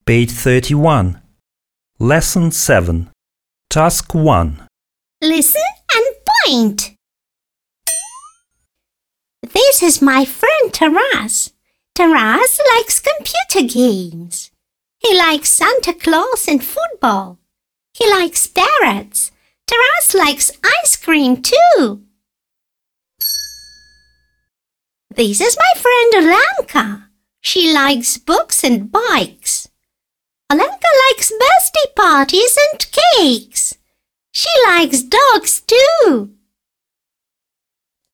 Page 31. Lesson 7. Task 1. Listen and point. This is my friend Taras. Taras likes computer games. He likes Santa Claus and football. He likes parrots. Taras likes ice cream too. This is my friend Olenka. She likes books and bikes. Olenka likes birthday parties and cakes. She likes dogs too.